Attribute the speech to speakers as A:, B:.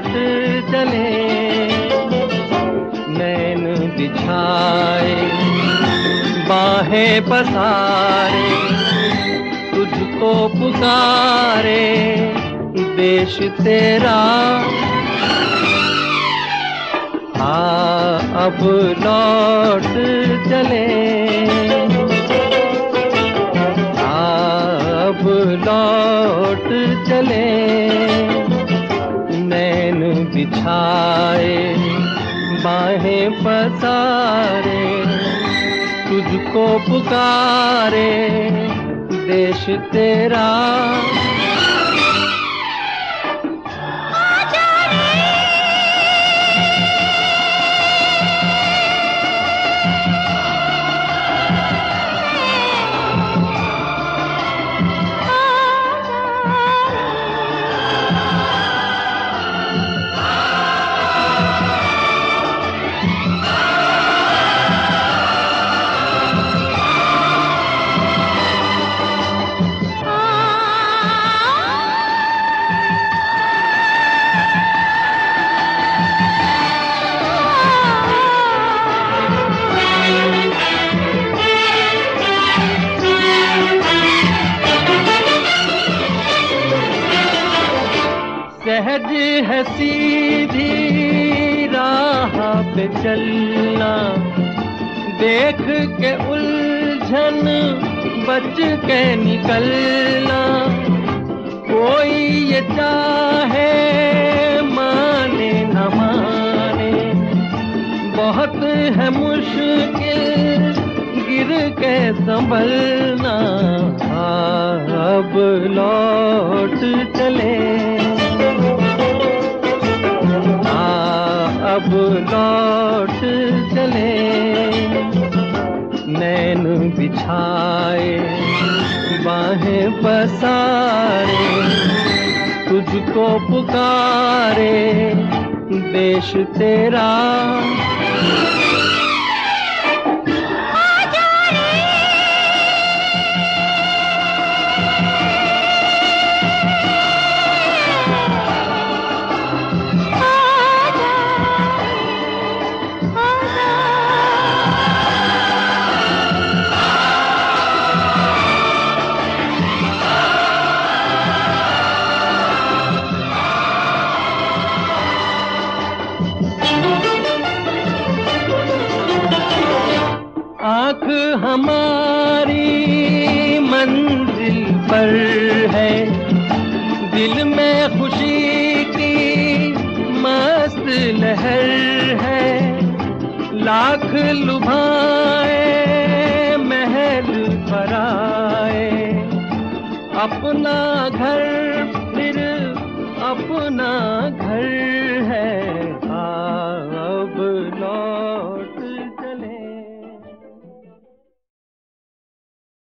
A: चले, नैन बिछाए बाहें पसारे, तुझको पुकारे देश तेरा। अब लौट चले, अब लौट चले, नैन बिछाए बाहें पसारे, तुझको पुकारे देश तेरा। सहज है सीधी राह पे चलना, देख के उलझन बच के निकलना। कोई ये चाहे माने न माने, बहुत है मुश्किल गिर के संभलना। अब लौट चले, अब लौट चले, नैन बिछाए बाहें पसारे, तुझको पुकारे देश तेरा। आँख हमारी मंजिल पर है, दिल में खुशी की मस्त लहर है। लाख लुभाए महल पराए, अपना घर फिर अपना घर है।